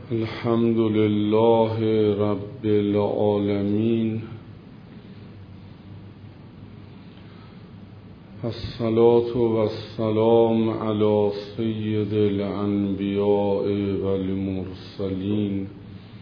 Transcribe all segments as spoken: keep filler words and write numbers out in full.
الحمد لله رب العالمين، الصلاة والسلام على سيد الأنبياء والمرسلين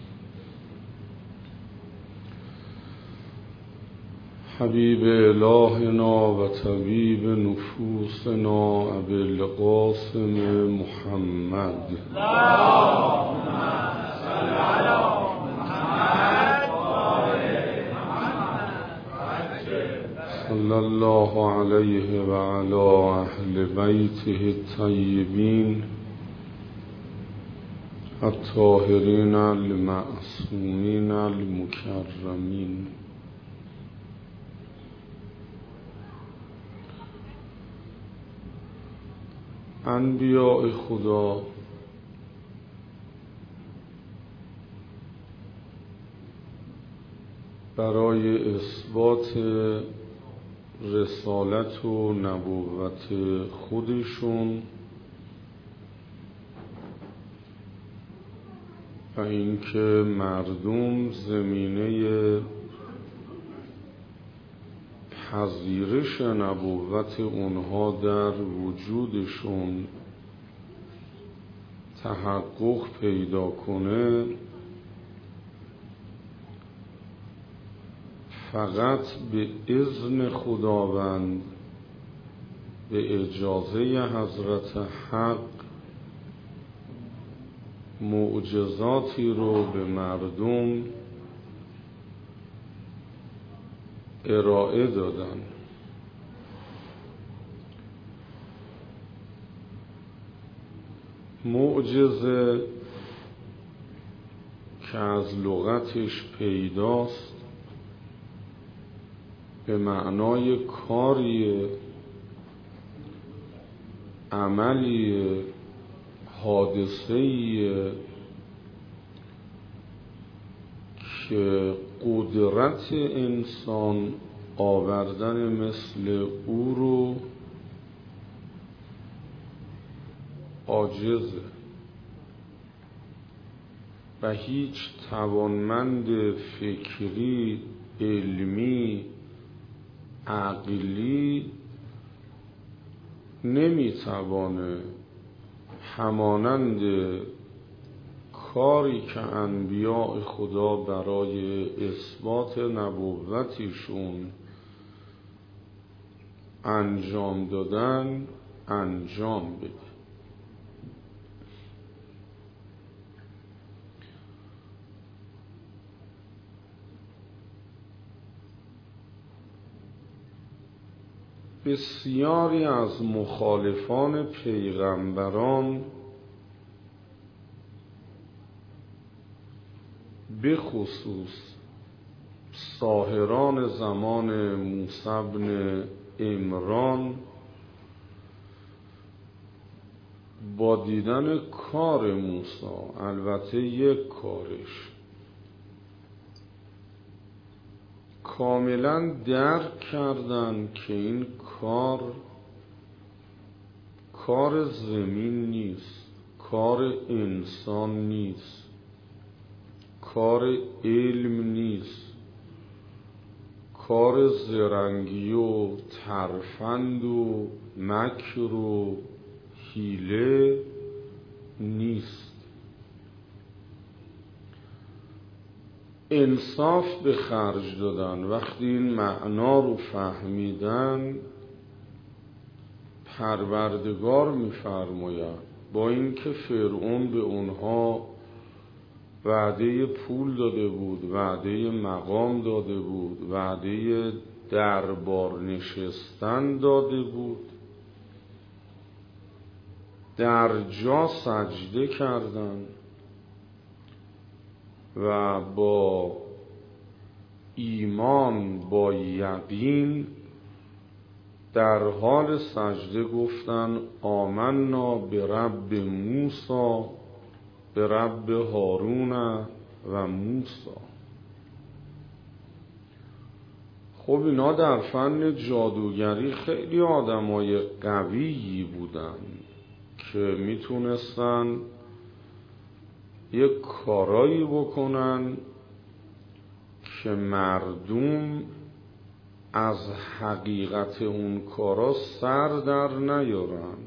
حبيب إلهنا وطبيب نفوسنا أبي القاسم محمد اللهم صل على محمد وآل محمد صلى الله عليه وعلى أهل بيته الطيبين الطاهرين المعصومين المكرمين. انبیاء خدا برای اثبات رسالت و نبوت خودشون و اینکه مردم زمینه پذیرش نبوت اونها در وجودشون تحقق پیدا کنه، فقط به اذن خداوند، به اجازه حضرت حق معجزاتی رو به مردم ارائه دادن. معجزه که از لغتش پیداست به معنای کاری، عملی، حادثه‌ای که قدرت انسان آوردن مثل او رو عاجزه و هیچ توانمند فکری، علمی، عقلی نمیتوانه همانند کاری که انبیاء خدا برای اثبات نبوتیشون انجام دادن انجام بده. بسیاری از مخالفان پیغمبران به خصوص ساحران زمان موسی بن عمران با دیدن کار موسی، البته یک کارش، کاملا درک کردن که این کار کار زمین نیست، کار انسان نیست، کار علم نیست، کار زرنگی و ترفند و مکر و حیله نیست. انصاف به خرج دادن. وقتی این معنا رو فهمیدن، پروردگار می‌فرماید با اینکه فرعون به اونها وعده پول داده بود، وعده مقام داده بود، وعده دربار نشستن داده بود، در جا سجده کردند و با ایمان، با یقین در حال سجده گفتن آمنا به رب موسی، به رب هارون و موسی. خب اینا در فن جادوگری خیلی آدمای قویی بودن که میتونستن یک کارایی بکنن که مردم از حقیقت اون کارا سر در نیارن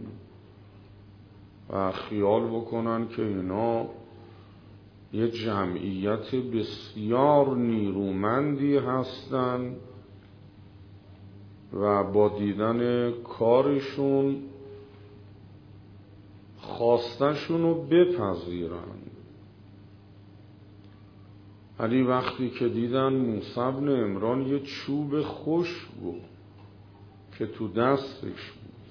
و خیال بکنن که اینا یه جمعیت بسیار نیرومندی هستن و با دیدن کارشون خواستشون رو بپذیرن. ولی وقتی که دیدن موسی بن عمران یه چوب خوش بود که تو دستش بود،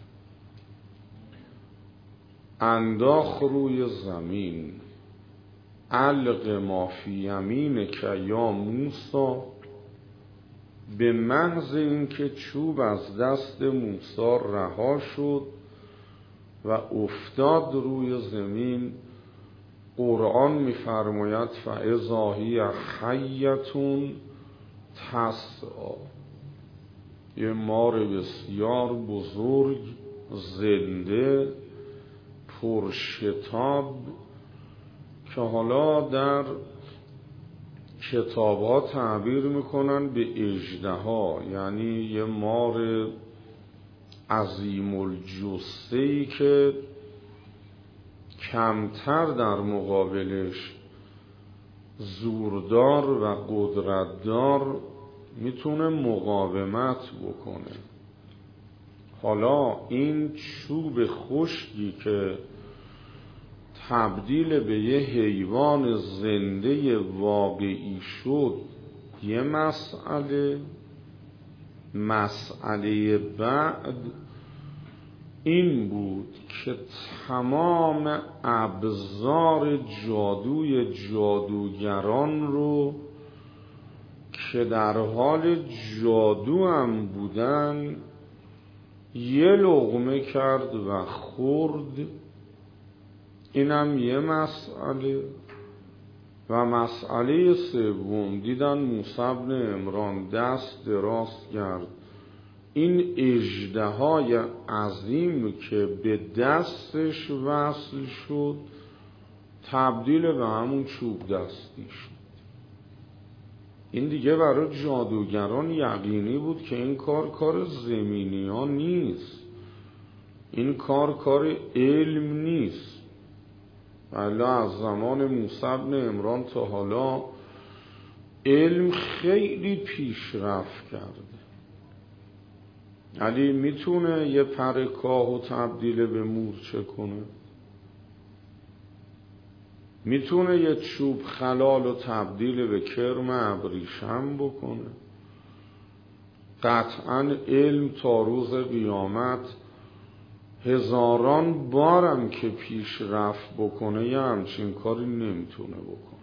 انداخت روی زمین، علق ما فی یمینک یا موسی، به محض اینکه چوب از دست موسی رها شد و افتاد روی زمین، قرآن می‌فرماید فاذا هی حیة تسعی، یه مار بسیار بزرگ زنده پرشتاب که حالا در کتاب‌ها تعبیر میکنن به اژدها، یعنی یه مار عظیم الجثه‌ای که کمتر در مقابلش زوردار و قدرتدار میتونه مقاومت بکنه. حالا این چوب خشکی که تبدیل به یه حیوان زنده واقعی شد یه مسئله، مسئله بعد این بود که تمام ابزار جادوی جادوگران رو که در حال جادو هم بودن یه لقمه کرد و خورد. اینم یه مسئله. و مسئله سوم، دیدن موسی بن عمران دست دراز کرد، این اژدهای عظیم که به دستش وصل شد تبدیل به همون چوب دستی شد. این دیگه برای جادوگران یقینی بود که این کار کار زمینی ها نیست، این کار کار علم نیست. ولی از زمان موسی بن عمران تا حالا علم خیلی پیشرفت کرده. علی میتونه یه پر کاهو تبدیل به مورچه کنه، میتونه یه چوب خلال رو تبدیل به کرم ابریشم بکنه. قطعاً علم تا روز قیامت هزاران بارم که پیشرفت بکنه یه همچین کاری نمیتونه بکنه.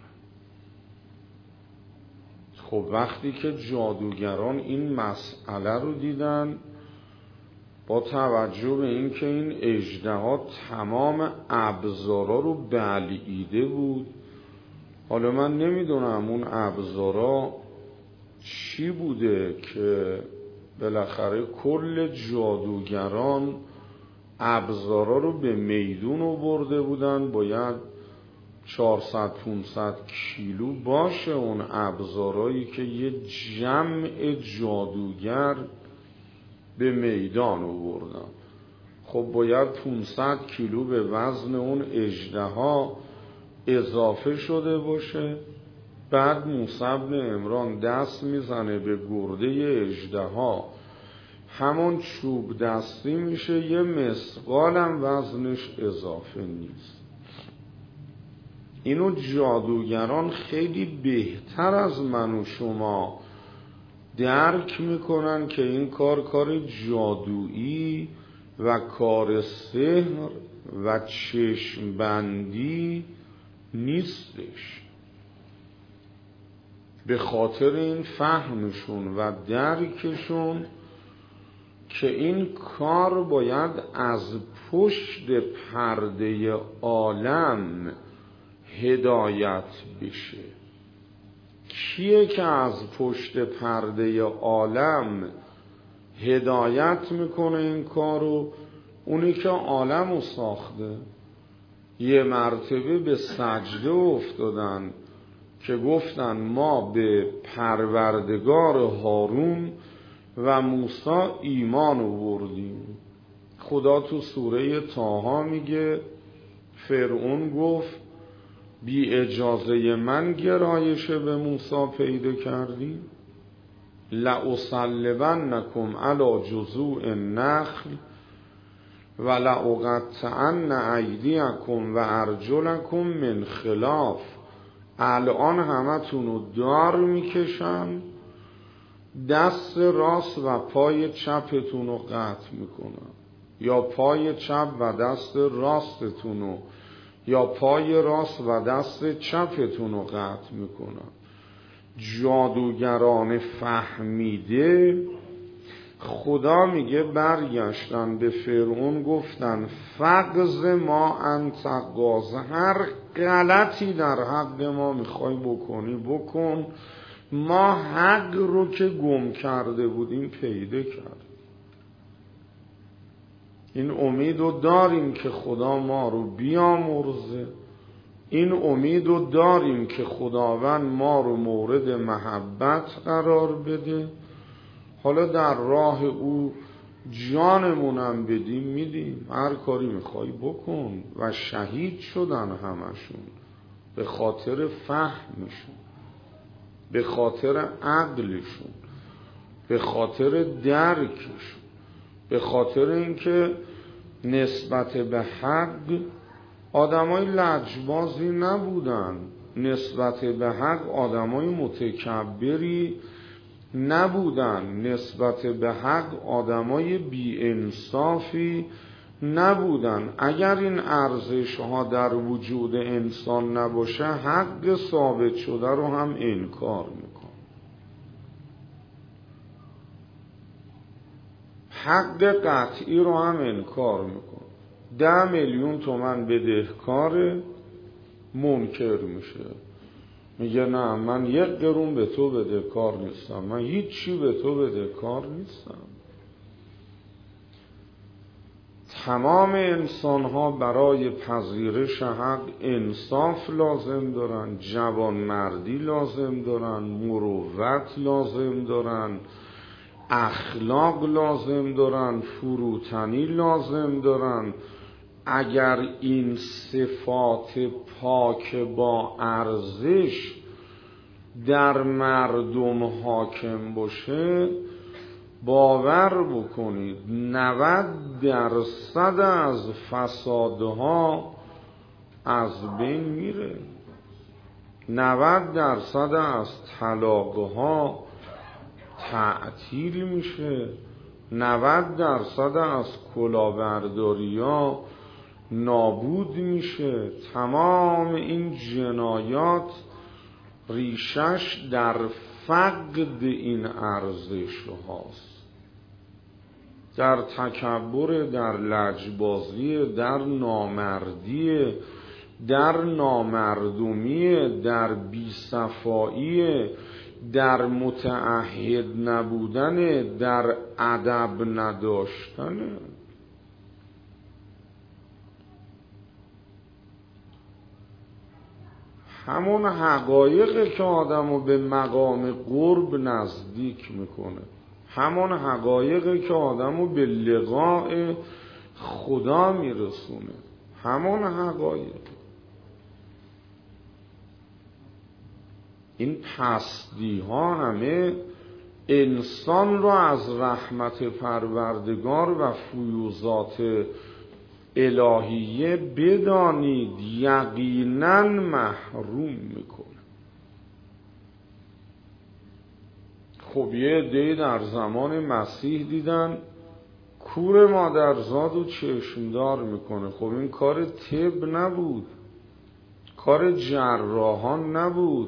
خب وقتی که جادوگران این مسئله رو دیدن، با توجه به این که این اژدها تمام ابزارا رو بلعیده بود، حالا من نمیدونم اون ابزارا چی بوده که بالاخره کل جادوگران ابزارا رو به میدون آورده بودن، باید چهارصد پانصد کیلو باشه اون ابزارایی که یه جمع جادوگر به میدان آوردن. خب باید پانصد کیلو به وزن اون اژدها اضافه شده باشه. بعد موسی بن عمران دست میزنه به گرده اژدها، همون چوب دستی میشه، یه مثقالم وزنش اضافه نیست. اینو جادوگران خیلی بهتر از من و شما درک میکنن که این کار کار جادویی و کار سحر و چشم بندی نیستش. به خاطر این فهمشون و درکشون که این کار باید از پشت پرده عالم هدایت بشه. کیه که از پشت پرده عالم هدایت میکنه این کارو؟ اونی که عالم رو ساخته. یه مرتبه به سجده افتادن که گفتن ما به پروردگار هارون و موسی ایمان آوردیم. خدا تو سوره طه میگه فرعون گفت بی اجازه من گرایش به موسی پیدا کردیم، لأصلبنکم علی جذوع النخل و لأقطعن ایدیکم و ارجلکم من خلاف. الان همتون رو دار میکشن، دست راست و پای چپتون رو قطع میکنن، یا پای چپ و دست راستتون رو، یا پای راست و دست چپتون رو قطع میکنن. جادوگران فهمیده خدا میگه برگشتن به فرعون گفتن فقز ما انت قاض، هر غلطی در حق ما میخوای بکنی بکن، ما حق رو که گم کرده بودیم پیدا کرد. این امید رو داریم که خدا ما رو بیامرزه، این امید رو داریم که خداوند ما رو مورد محبت قرار بده. حالا در راه او جانمونم بدیم میدیم، هر کاری میخوای بکن. و شهید شدن همشون به خاطر فهمشون، به خاطر عقلشون، به خاطر درکشون، به خاطر اینکه نسبت به حق آدمای لجبازی نبودن، نسبت به حق آدمای متکبری نبودن، نسبت به حق آدمای بی انصافی نبودن. اگر این ارزش ها در وجود انسان نباشه حق ثابت شده رو هم انکار میکن، حق قطعی رو هم انکار میکن. ده میلیون تومن بدهکار منکر میشه، میگه نه من یک قرون به تو بدهکار نیستم، من هیچی به تو بدهکار نیستم. تمام انسان ها برای پذیرش حق انصاف لازم دارن، جوانمردی لازم دارن، مروت لازم دارن، اخلاق لازم دارن، فروتنی لازم دارن. اگر این صفات پاک با ارزش در مردم حاکم باشه، باور بکنید نود درصد از فسادها از بین میره، نود درصد از طلاقها تعطیل میشه، نود درصد از کلاهبرداری‌ها نابود میشه. تمام این جنایات ریشش در فقد این ارزش هاست، در تکبر، در لجبازی، در نامردی، در نامردمی، در بیصفایی، در متعهد نبودن، در ادب نداشتن. همون حقایقی که آدمو به مقام قرب نزدیک میکنه، همون حقایقی که آدمو به لقاء خدا میرسونه، همون حقایق. این پستی ها همه انسان رو از رحمت پروردگار و فیوضات الهیه بدانید یقینا محروم میکنه. خب یه عده‌ای در زمان مسیح دیدن کور مادرزاد و چشمدار میکنه. خب این کار طب نبود، کار جراحان نبود.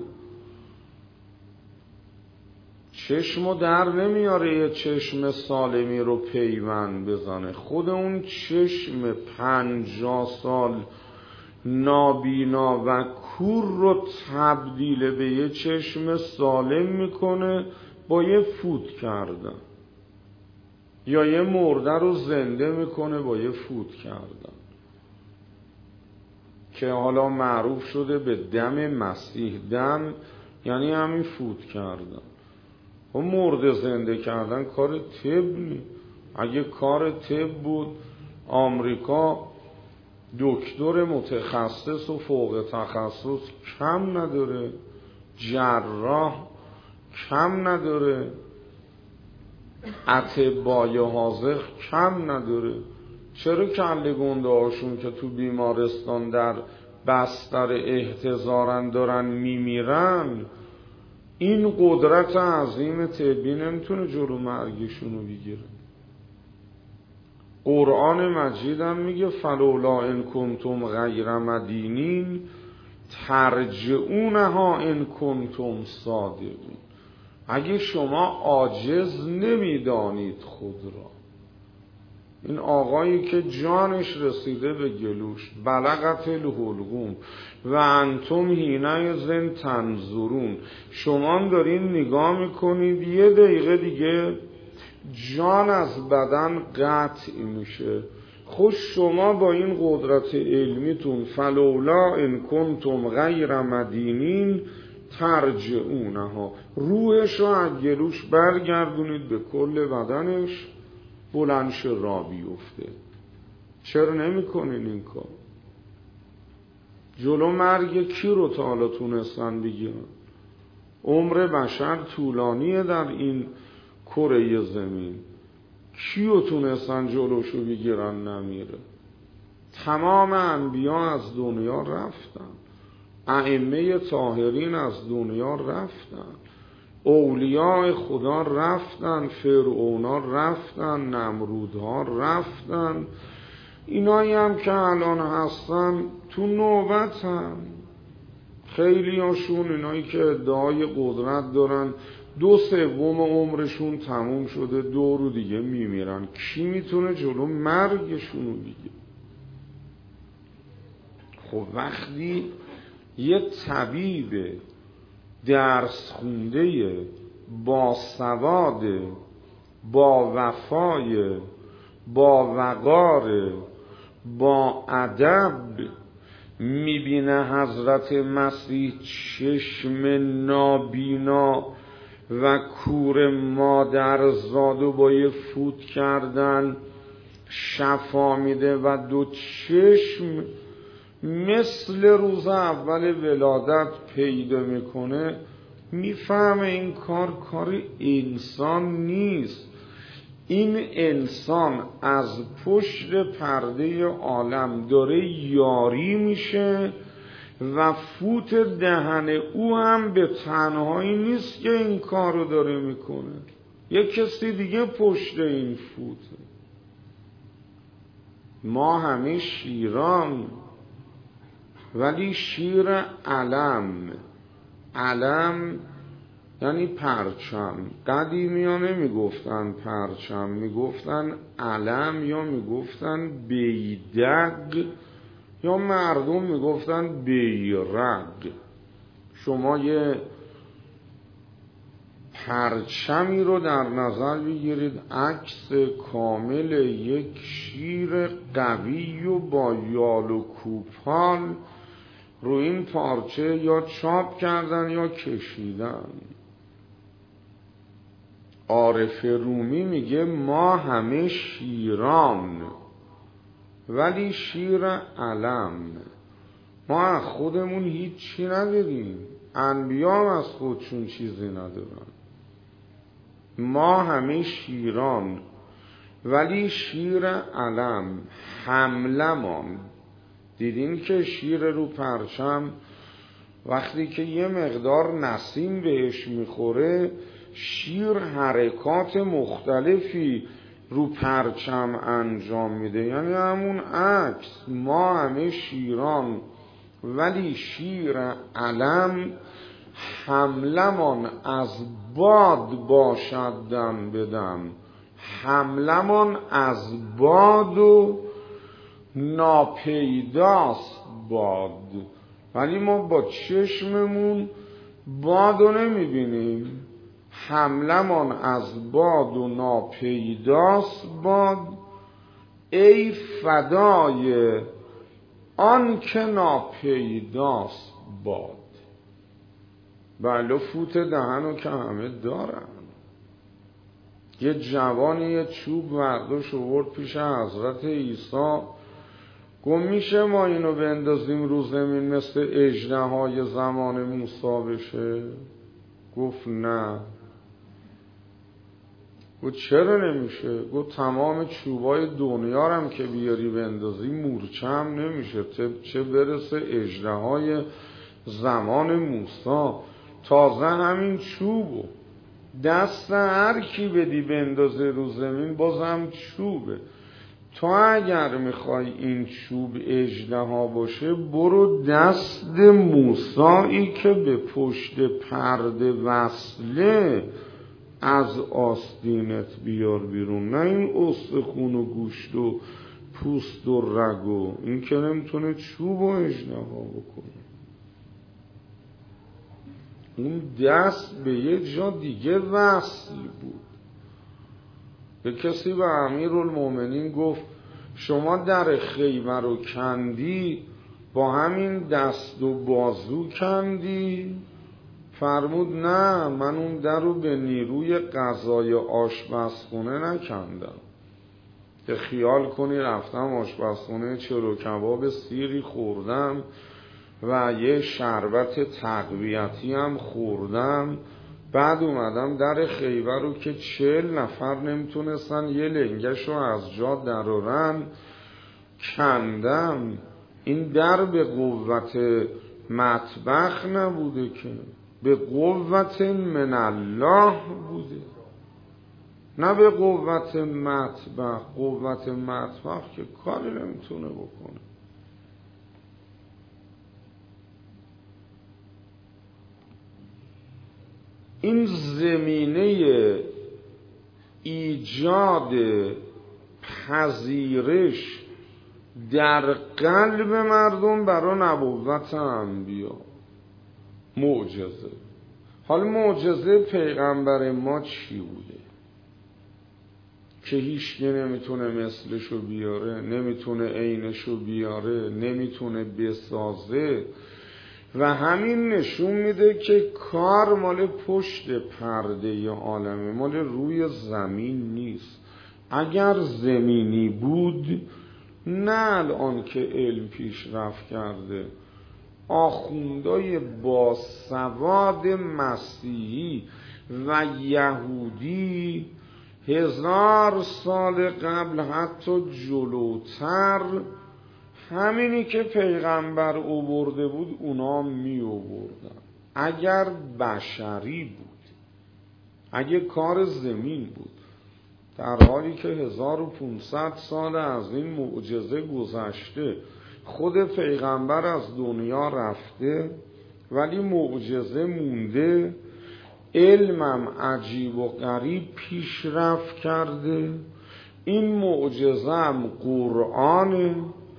چشمو در نمیاره یه چشم سالمی رو پیوند بزنه، خود اون چشم پنجاه سال نابینا و کور رو تبدیل به یه چشم سالم میکنه با یه فوت کردن، یا یه مرده رو زنده میکنه با یه فوت کردن. که حالا معروف شده به دم مسیح. دم یعنی همین فوت کردن. و مرده زنده کردن کار طب نیست. اگه کار طب بود آمریکا دکتر متخصص و فوق تخصص کم نداره، جراح کم نداره، اطبای حاذق کم نداره. چرا کله گنده هاشون که تو بیمارستان در بستر احتضارن دارن میمیرن؟ این قدرت عظیم طبی نمیتونه جلو مرگشون رو بگیره. قرآن مجید هم میگه فلولا ان کنتم غیر مدینین ترجعونها ان کنتم صادقین. اگه شما عاجز نمیدانید خود را. این آقایی که جانش رسیده به گلوش، بلغت الحلقوم و انتم حینئذ تنظرون، شما دارین نگاه میکنید یه دقیقه دیگه جان از بدن قطع میشه. خوش شما با این قدرت علمیتون فلولا ان کنتم غیر مدینین ترجعونها، روحش رو از گلوش برگردونید به کل بدنش، بلندش را بیفته. چرا نمی کنین این کار؟ جلو مرگ کی رو تا حالا تونستن بگیرن؟ عمر بشر طولانیه در این کره زمین، کیو تونستن جلوشو بگیرن نمیره؟ تمام انبیا از دنیا رفتن، ائمه طاهرین از دنیا رفتن، اولیاء خدا رفتن، فرعونا رفتن، نمرودها رفتن، اینایی هم که الان هستن تو نوبت هم. خیلی هاشون اینایی که ادعای قدرت دارن دو سوم عمرشون تموم شده، دو رو دیگه میمیرن. کی میتونه جلو مرگشونو بگیره؟ خب وقتی یه طبیب درس خونده با سواد، با وفای، با وقار، با ادب میبینه حضرت مسیح چشم نابینا و کور مادر زادو با یه فوت کردن شفا میده و دو چشم مثل روز اول ولادت پیدا میکنه، میفهمه این کار کار انسان نیست. این انسان از پشت پرده عالم داره یاری میشه و فوت دهن او هم به تنهایی نیست که این کار رو داره میکنه، یک کسی دیگه پشت این فوته. ما همه شیران، ولی شیر علم. علم یعنی پرچم. قدیمی ها نمی گفتن پرچم، می گفتن علم، یا می گفتن بیدق، یا مردم می گفتن بیرق. شما یه پرچمی رو در نظر بگیرید، عکس کامل یک شیر قوی و با یال و کوپال رو این پارچه یا چاپ کردن یا کشیدن. عارف رومی میگه ما همه شیران، ولی شیر علم. ما از خودمون هیچی نداریم، انبیا هم از خودشون چیزی ندارن. ما همه شیران، ولی شیر علم. حملمان، دیدین که شیر رو پرچم وقتی که یه مقدار نسیم بهش میخوره، شیر حرکات مختلفی رو پرچم انجام میده، یعنی همون عکس. ما همه شیران، ولی شیر علم. حملمان از باد باشد دم بدم، حملمان از باد و ناپیداست باد. ولی ما با چشممون بادو نمیبینیم. حملمان از باد و ناپیداست باد. ای فدای آن که ناپیداست باد. بله فوت دهنو که همه دارن. یه جوانی یه چوب برداشت آورد پیش حضرت عیسی، گفت میشه ما اینو بندازیم رو زمین مثل اژدهای زمان موسی بشه؟ گفت نه. گفت چرا نمیشه؟ گفت تمام چوبای دنیا هم که بیاری بندازی مورچه هم نمیشه، چه برسه اژدهای زمان موسی. تازه همین چوبو دست هر کی بدی بندازه رو زمین بازم چوبه. تو اگر میخوای این چوب اژدها باشه برو دست موسایی که به پشت پرده وصله از آستینت بیار بیرون، نه این استخون و گوشت و پوست و رگو. این که نمیتونه چوب و اژدها بکنه. اون دست به یه جا دیگه وصل بود. به کسی به امیرالمومنین گفت شما در خیبر رو کندی با همین دست و بازو کندی؟ فرمود نه، من اون در رو به نیروی غذای آشپزخونه نکندم که خیال کنی رفتم آشپزخونه چلو کباب سیری خوردم و یه شربت تقویتی هم خوردم، بعد اومدم در خیبر رو که چهل نفر نمیتونستن یه لنگش رو از جا درارن کندم. این در به قوت مطبخ نبوده که، به قوت من الله بوده، نه به قوت مطبخ. قوت مطبخ که کاری نمیتونه بکنه. این زمینه ایجاد پذیرش در قلب مردم برای نبوت انبیا معجزه. حالا معجزه پیغمبر ما چی بوده که هیچکی نمیتونه مثلشو بیاره، نمیتونه عینشو بیاره، نمیتونه بسازه؟ و همین نشون میده که کار مال پشت پرده ی عالمه، مال روی زمین نیست. اگر زمینی بود نه الان که علم پیشرفت کرده آخوندای باسواد مسیحی و یهودی هزار سال قبل حتی جلوتر همینی که پیغمبر آورده بود اونا می آوردن. اگر بشری بود، اگه کار زمین بود، در حالی که هزار و پونصد سال از این معجزه گذشته، خود پیغمبر از دنیا رفته ولی معجزه مونده، علمم عجیب و غریب پیشرفت کرده. این معجزه هم قرآنه.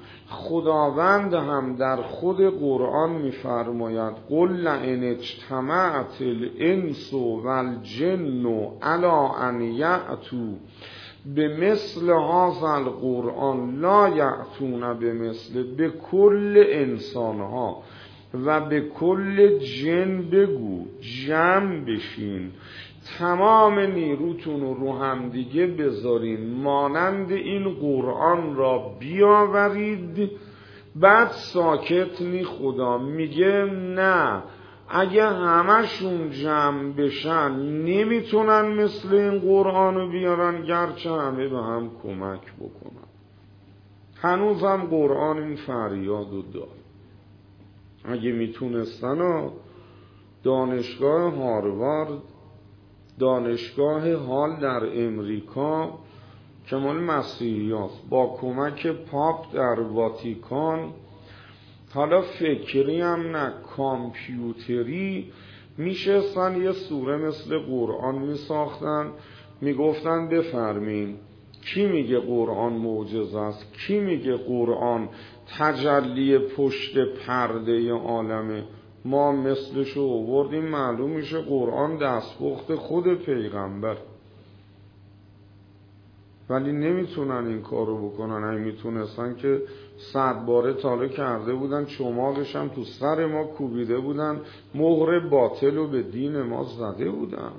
خداوند هم در خود قرآن می‌فرماید قل لئن اجتمعت الانس والجن علی ان یأتوا بمثل هذا القرآن لا یأتون بمثل. به کل انسانها و به کل جن بگو جمع بشین، تمام نیروتون رو رو هم دیگه بذارین، مانند این قرآن را بیاورید. بعد ساکت نی. خدا میگه نه، اگه همشون جمع بشن نمیتونن مثل این قرآن رو بیارن، گرچه همه به هم کمک بکنن. هنوزم قرآن این فریاد رو داره. اگه میتونستن دانشگاه هاروارد، دانشگاه هال در امریکا که مال مسیحی هست، با کمک پاپ در واتیکان، حالا فکری هم نه کامپیوتری، میشستن یه سوره مثل قرآن میساختن، میگفتن بفرمین کی میگه قرآن معجزه است، کی میگه قرآن تجلی پشت پرده عالمه. ما مثلشو آوردیم، معلوم میشه قرآن دستپخت خود پیغمبر. ولی نمیتونن این کارو بکنن. اگه میتونستن که صد باره تاله کرده بودن، چماقش هم تو سر ما کوبیده بودن، مهر باطل رو به دین ما زده بودن.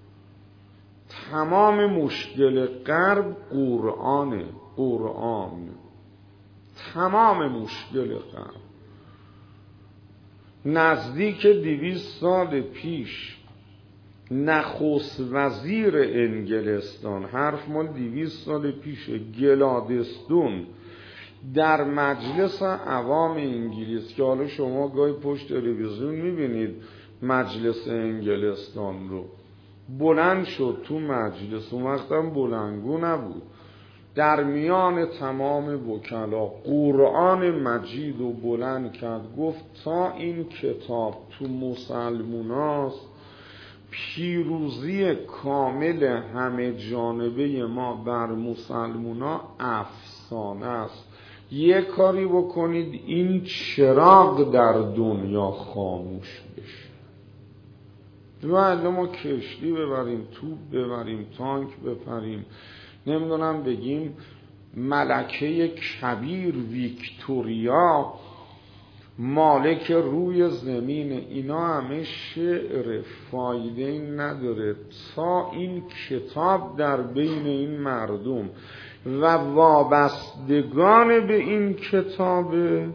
تمام مشکل غرب قرآنه، قرآن تمام مشکل غرب. نزدیک دویست سال پیش نخست وزیر انگلستان، حرف مال دویست سال پیش، گلادستون، در مجلس عوام انگلیس که حالا شما گاهی پشت تلویزیون میبینید مجلس انگلستان رو، بلند شد تو مجلس، اون وقتم بلندگو نبود، در میان تمام وکلا قرآن مجید رو بلند کرد، گفت تا این کتاب تو مسلموناست، پیروزی کامل همه جانبه ما بر مسلمونا افسانه است. یه کاری بکنید این چراغ در دنیا خاموش بشه. و ما کشتی ببریم، توپ ببریم، تانک بپریم، نمیدونم بگیم ملکه کبیر ویکتوریا مالک روی زمین، اینا همه شعر، فایده نداره. تا این کتاب در بین این مردم و وابستگان به این کتاب،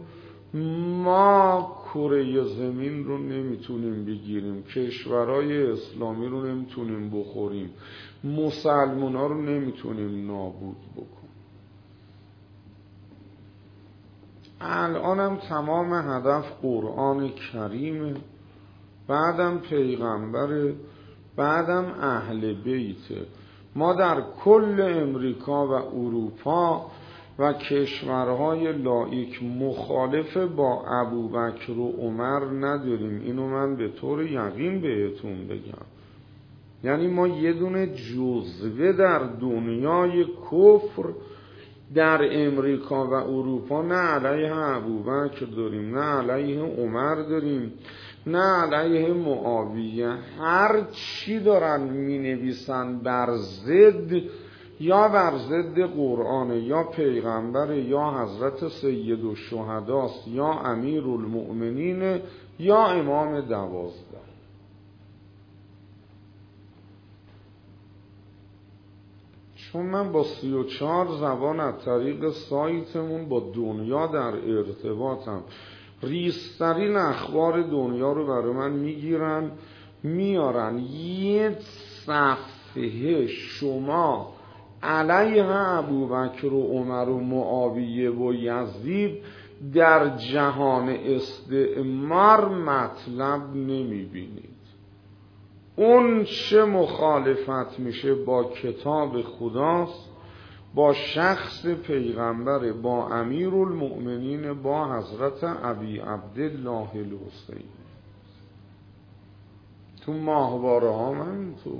ما کره زمین رو نمیتونیم بگیریم، کشورهای اسلامی رو نمیتونیم بخوریم، مسلمان ها رو نمیتونیم نابود بکنیم. الانم تمام هدف قرآن کریمه، بعدم پیغمبره، بعدم اهل بیته. ما در کل امریکا و اروپا و کشورهای لایک مخالف با ابوبکر و عمر نداریم. اینو من به طور یقین بهتون بگم. یعنی ما یه دونه جزوه در دنیای کفر در امریکا و اروپا نه علیه ابوبکر داریم، نه علیه عمر داریم، نه علیه معاویه. هر چی دارن می نویسن بر ضد، یا بر ضد قرآن، یا پیغمبر، یا حضرت سید الشهداست، یا امیر المؤمنین، یا امام دوازده. چون من با سی و چهار زبان از طریق سایتمون با دنیا در ارتباطم، ریسترین اخبار دنیا رو برای من میگیرن میارن. یه صفحه شما علیه ابوبکر و عمر و معاویه و یزید در جهان استعمار مطلب نمیبینید. اون چه مخالفت میشه با کتاب خداست، با شخص پیغمبر، با امیر المؤمنین، با حضرت ابی عبدالله الحسین. تو ماهواره ها من تو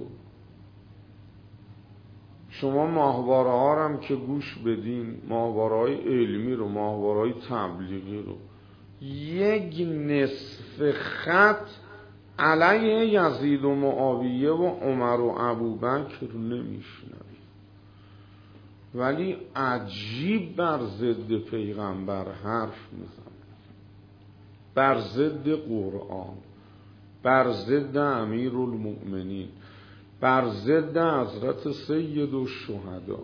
شما ماهواره ها هم که گوش بدین، ماهواره های علمی رو، ماهواره های تبلیغی رو، یک نصف خط علیه یزید و معاویه و عمر و ابوبکر نمیشنوید، ولی عجیب بر ضد پیغمبر حرف میزنه، بر ضد قرآن، بر ضد امیر المؤمنین، بر ضد حضرت سید الشهدا.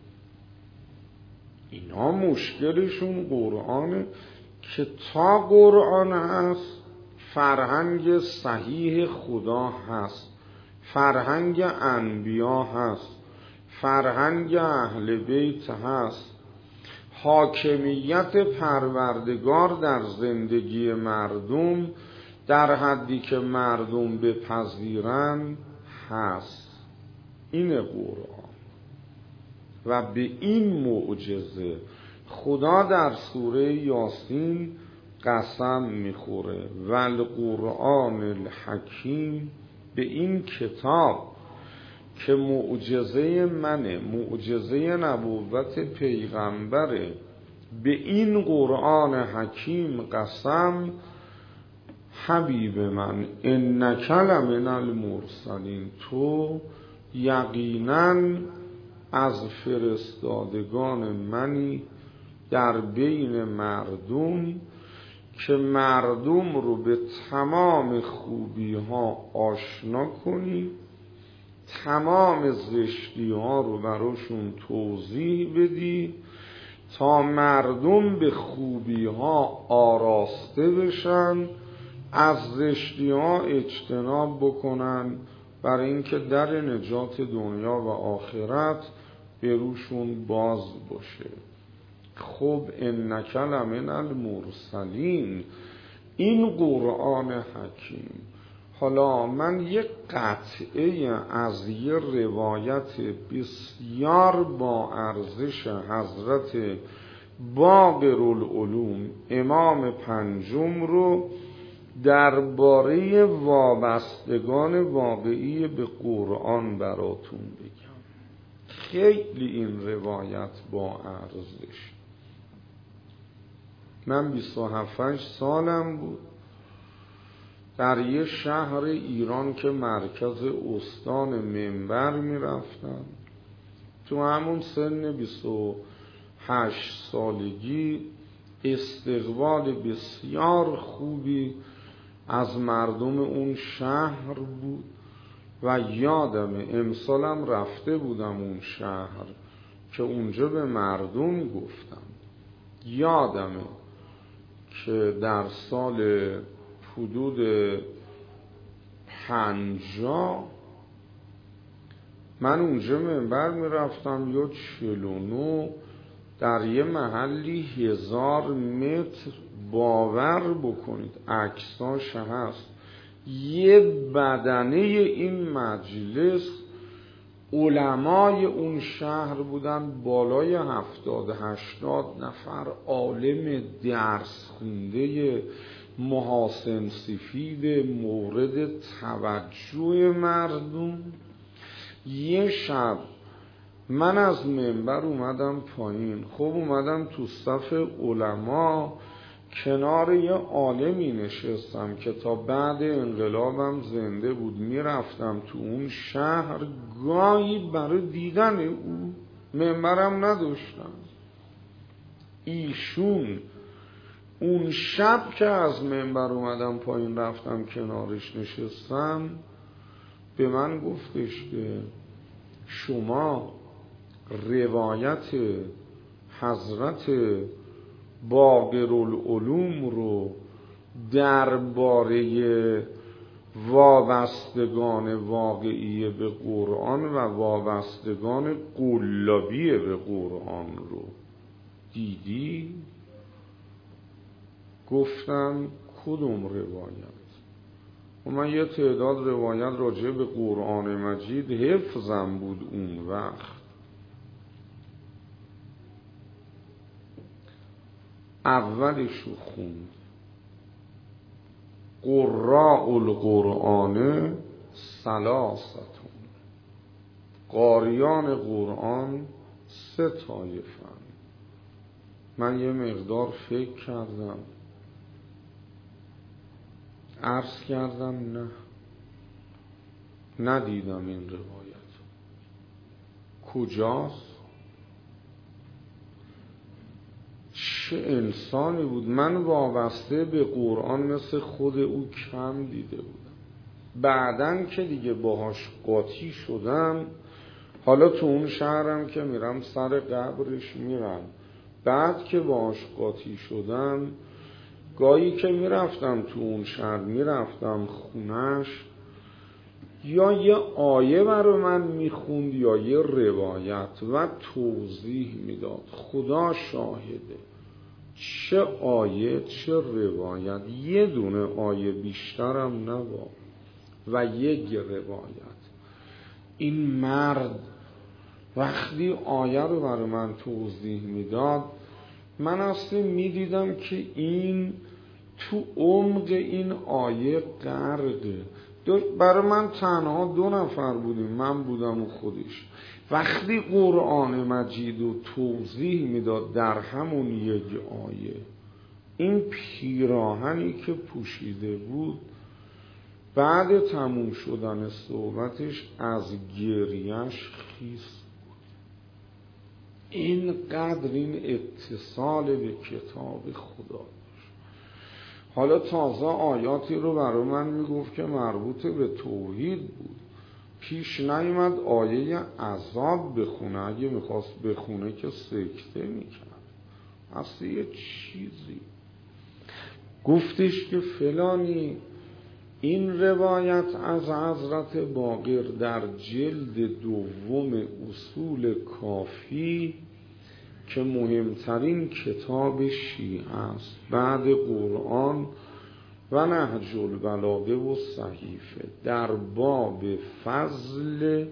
اینا مشکلشون قرآنه که تا قرآن هست فرهنگ صحیح خدا هست، فرهنگ انبیا هست، فرهنگ اهل بیت هست، حاکمیت پروردگار در زندگی مردم در حدی که مردم بپذیرن هست. این قرآن. و به این معجزه خدا در سوره یاسین قسم میخوره، والقرآن الحکیم، به این کتاب که معجزه منه، معجزه نبوت پیغمبره، به این قرآن حکیم قسم حبیب من انک لمن المرسلین، تو یقینا از فرستادگان منی در بین مردم که مردم رو به تمام خوبی ها آشنا کنی، تمام زشتی ها رو براشون توضیح بدی تا مردم به خوبی ها آراسته بشن، از زشتی ها اجتناب بکنن، برای اینکه در نجات دنیا و آخرت به روشون باز باشه. خب انک لمن المرسلین، این قرآن حکیم. حالا من یک قطعه از یه روایت بسیار با ارزش حضرت باقرالعلوم امام پنجم رو درباره وابستگان واقعی به قرآن براتون بگم. خیلی این روایت با ارزش. من بیست و هفت سالم بود، در یه شهر ایران که مرکز استان منبر می رفتم. تو همون سن بیست و هشت سالگی استقبال بسیار خوبی از مردم اون شهر بود و یادمه امسالم رفته بودم اون شهر که اونجا به مردم گفتم. یادمه که در سال حدود پنجاه من اونجا منبر می رفتم یا چهل و نه در یه محلی هزار متر، باور بکنید عکساش هست، یه بدنه این مجلس علمای اون شهر بودن، بالای هفتاد هشتاد نفر عالم درس خونده محاسن سفید مورد توجه مردم. یه شب من از منبر اومدم پایین، خب اومدم تو صف علما کنار یه عالمی نشستم که تا بعد انقلابم زنده بود، میرفتم تو اون شهر گاهی برای دیدن او، منبرم نداشتم. ایشون اون شب که از منبر اومدم پایین رفتم کنارش نشستم، به من گفتش که شما روایت حضرت باقرالعلوم رو درباره وابستگان واقعی به قرآن و وابستگان قلابی به قرآن رو دیدی؟ گفتم کدوم روایت؟ و من یه تعداد روایت راجع به قرآن مجید حفظم بود اون وقت. اولشو خوند: قراء القرآن ثلاثتون، قاریان قرآن سه طایفن. من یه مقدار فکر کردم، عرض کردم نه ندیدم این روایت. کجاست؟ چه انسانی بود! من وابسته به قرآن مثل خود او کم دیده بودم. بعدن که دیگه باهاش قاطی شدم، حالا تو اون شهرم که میرم سر قبرش میرم، بعد که باهاش قاطی شدم گاهی که میرفتم تو اون شهر میرفتم خونش، یا یه آیه برای من میخوند یا یه روایت و توضیح میداد. خدا شاهده چه آیه چه روایت، یه دونه آیه بیشترم نبود و یک روایت. این مرد وقتی آیه رو برای من توضیح میداد، من اصلا میدیدم که این تو عمق این آیه غرقه. برای من تنها دو نفر بودیم، من بودم و خودش. وقتی قرآن مجید رو توضیح میداد در همون یک آیه، این پیراهنی که پوشیده بود بعد تموم شدن صحبتش از گریهش خیس بود. اینقدر این اتصال به کتاب خدا. حالا تازه آیاتی رو برای من میگفت که مربوط به توحید بود. پیش نیامد آیه عذاب بخونه، اگه میخواست بخونه که سکته میکرد. اصلا یه چیزی گفتش که فلانی این روایت از حضرت باقر در جلد دوم اصول کافی که مهمترین کتاب شیعه است بعد قرآن و نهج البلاغه و صحیفه، در باب فضل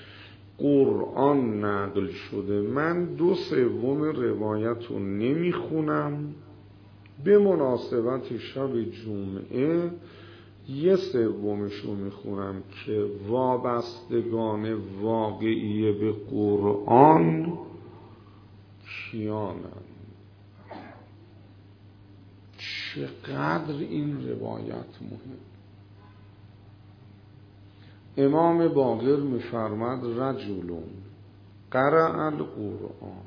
قرآن نقل شده. من دو سوم روایت رو نمیخونم، به مناسبت شب جمعه یه سومش رو میخونم که وابستگان واقعی به قرآن کیانند. چقدر این روایت مهم. امام باقر میفرماد رجلون قرأ القرآن،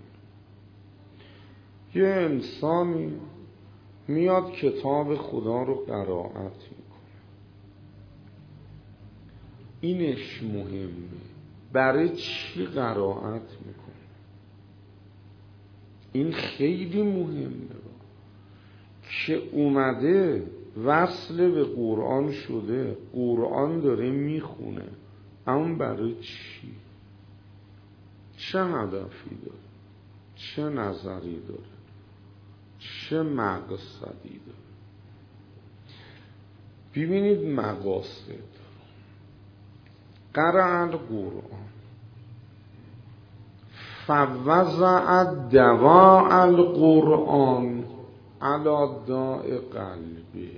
یه انسانی میاد کتاب خدا رو قرائت میکنه. اینش مهمه. برای چی قرائت میکنه؟ این خیلی مهمه که اومده وصل به قرآن شده، قرآن داره میخونه، اما برای چی؟ چه هدفی داره؟ چه نظری داره؟ چه مقصدی داره؟ ببینید مقاصد. قرأ القرآن فوضع دواء القرآن علی داء قلبه.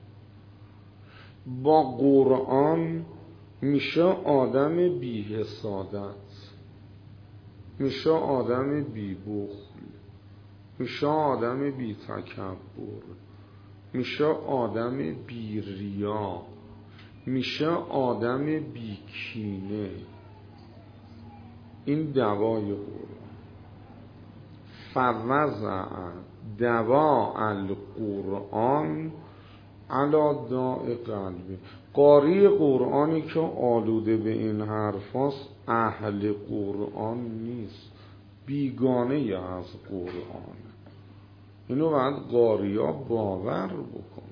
با قرآن میشه آدم بی حسادت، میشه آدم بی بخل، میشه آدم بی تکبر، میشه آدم بی ریا، میشه آدم بی کینه. این دوای قرآن. فوضع دواء القرآن علی داء قلبه. قاری قرآنی که آلوده به این حرفاست اهل قرآن نیست، بیگانه از قرآن. اینو باید قاریا باور بکن.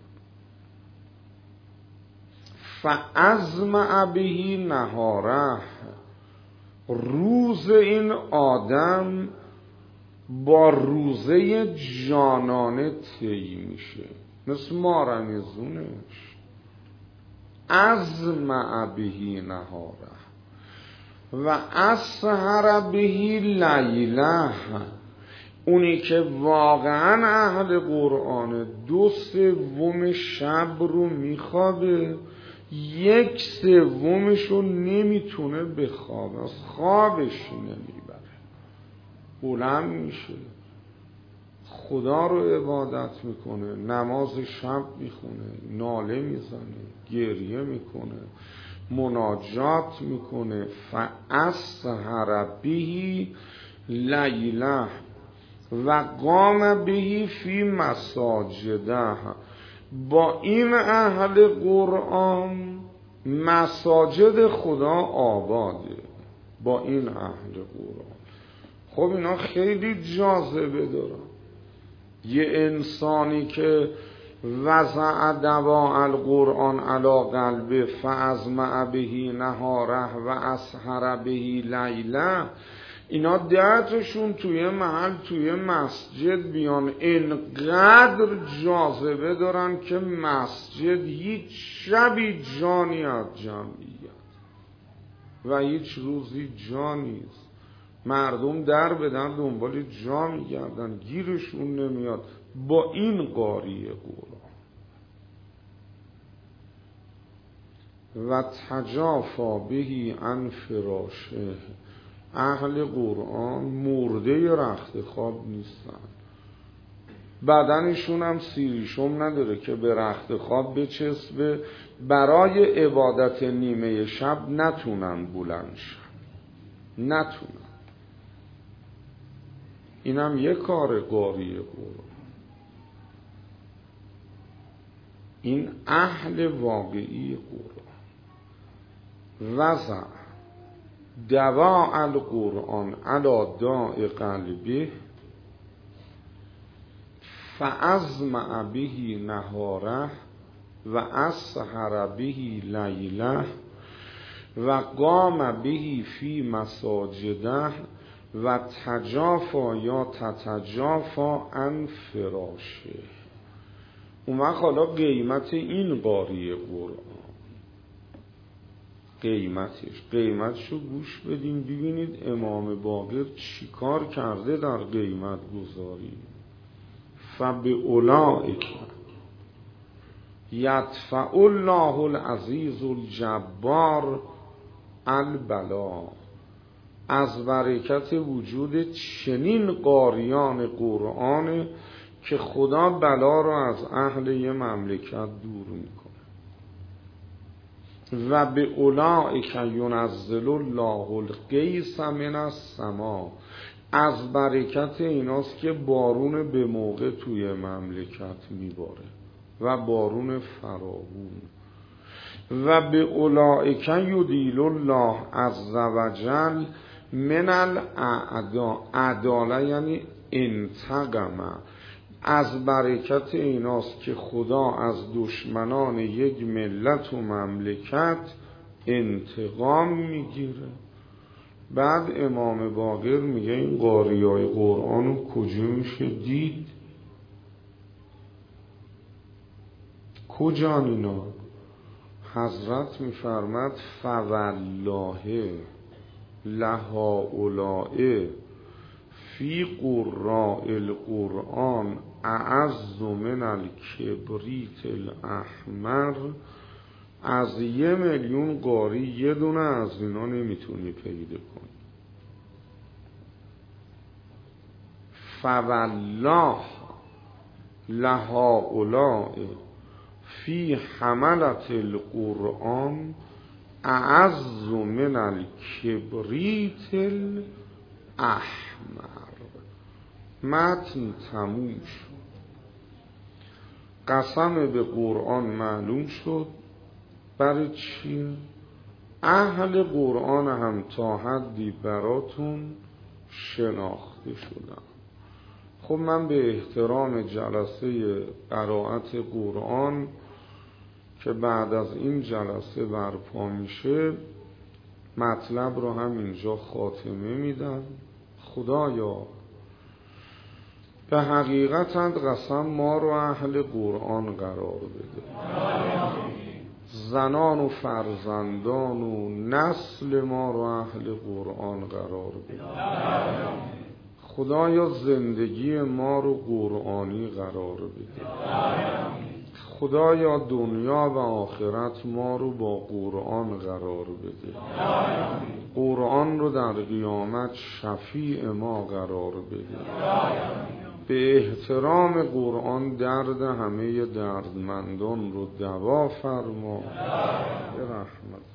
فازمع به نهاره. روز این آدم با روزه جانانه طی میشه، مثل مارمیزونش. ازمع به نهاره و اسهر به لیله. اونی که واقعا اهل قرآن دو سوم شب رو میخوابه، یک سومش رو نمیتونه بخوابه، از خوابش نمیبره. بلند میشه، خدا رو عبادت میکنه، نماز شب میخونه، ناله میزنه، گریه میکنه، مناجات میکنه. فاسهر به لیله و قام به فی مساجده. با این اهل قرآن مساجد خدا آباده. با این اهل قرآن. خب اینا خیلی جاذبه دارن. یه انسانی که وضع دواء القرآن علی قلبه فازمع به نهاره و اسهر به لیله، اینا دهتشون توی محل توی مسجد بیان، اینقدر جاذبه دارن که مسجد هیچ شبی جانی از جمعیت و هیچ روزی جا نیست. مردم در بدن دنبال جا میگردن، گیرشون نمیاد. با این قاری قرآن و تجافا بهی عن فراشه. اهل قرآن مرده رخت خواب نیستن، بدنشون هم سیریشم نداره که به رخت خواب بچسبه، برای عبادت نیمه شب نتونن بلند شن، نتونن. اینم یک کار قاری قرآن. این اهل واقعی قرآن. وضع دواء القرآن علی داء قلبه فازمع به نهاره و اسهر به لیله و قام به فی مساجده و تجافا یا تتجافا عن فراشه. اون وقت حالا قیمت این قاری قرآن، قیمتش قیمتشو گوش بدین ببینید امام باقر چیکار کرده در قیمت گذاری. فباولئک یدفع الله العزیز الجبار البلا. از برکت وجود چنین قاریان قرآن که خدا بلا را از اهل یه مملکت دور میکنه. و به اولئک ینزل الله الغیث من السما. از برکت ایناست که بارون به موقع توی مملکت میباره و بارون فراوون. و به اولئک یدیل الله عز وجل من الاعداء. عداله یعنی انتقم. از برکت ایناست که خدا از دشمنان یک ملت و مملکت انتقام میگیره. بعد امام باقر میگه این قاریای قرآن رو کجا میشه دید؟ کجا اینا؟ حضرت میفرمد فوالله لهؤلاء فی قراء القرآن اعز من الکبریت الاحمر. از یه میلیون قاری یه دونه از اینا نمیتونی پیدا کنی. فوالله لهؤلاء فی حملت القرآن اعز من الکبریت الاحمر. متن تموم شد. قسم به قرآن معلوم شد. برای چیه؟ اهل قرآن هم تا حدی براتون شناخته شدن. خب من به احترام جلسه قرائت قرآن که بعد از این جلسه برپا میشه مطلب رو هم اینجا خاتمه میدم. خدایا به حقیقتاً قسم ما رو اهل قرآن قرار بده. زنان و فرزندان و نسل ما رو اهل قرآن قرار بده. خدایا زندگی ما رو قرآنی قرار بده. خدایا دنیا و آخرت ما رو با قرآن قرار بده. قرآن رو در قیامت شفیع ما قرار بده. به احترام قرآن درد همه دردمندان رو دوا فرما. به رحمت